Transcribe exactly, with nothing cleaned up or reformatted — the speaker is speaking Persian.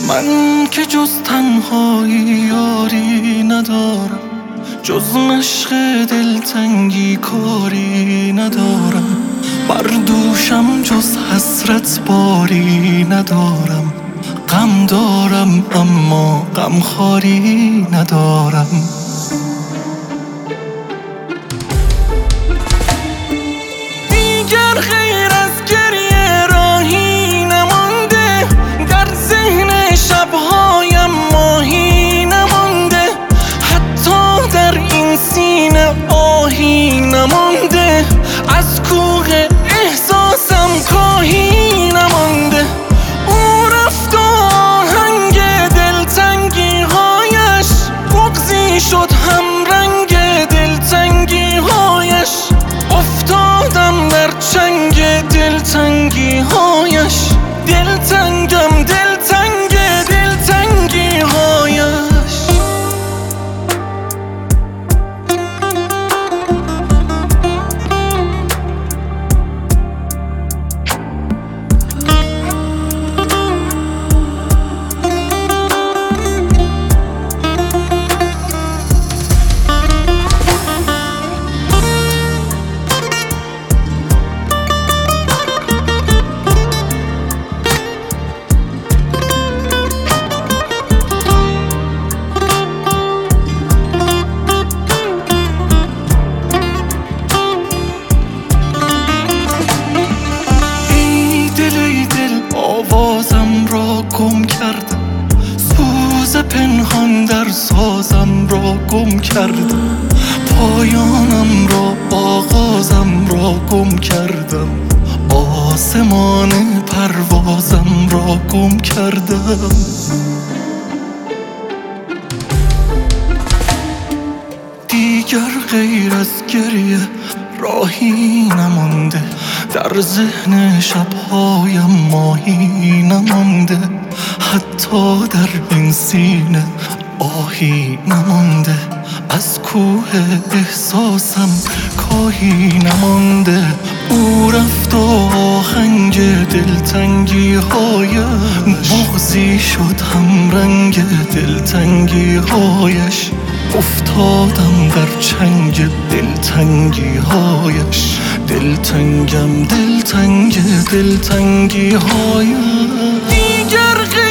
من که جز تنهایی یاری ندارم، جز مشق دلتنگی کاری ندارم. بر دوشم جز حسرت باری ندارم. غم دارم اما غم خواری ندارم. دیگر غیر از گریه راهی نمانده، در ذهن شبهایم ماهی نمانده، حتی در این سینه آهی نمانده، از کوه احساسم کاهی نمانده. او رفت و آهنگ دلتنگی هایش بغضی شد همرنگ دلتنگی هایش. افتادم در چنگ دلتنگی هایش، دلتنگم دلتنگ دلتنگی هایش. آوازم را گم کردم، سوز پنهان در سازم را گم کردم، پایانم را آغازم را گم کردم، آسمان پروازم را گم کردم. دیگر غیر از گریه راهی نمانده، در ذهن شبهایم ماهی نمانده، حتی در این سینه آهی نمانده، از کوه احساسم کاهی نمانده. او رفت و آهنگ دلتنگی هایم بغضی شد همرنگ دلتنگی هایش. افتادم در چنگ دلتنگی هایش، دلتنگم دلتنگ دلتنگی هایش. دیگر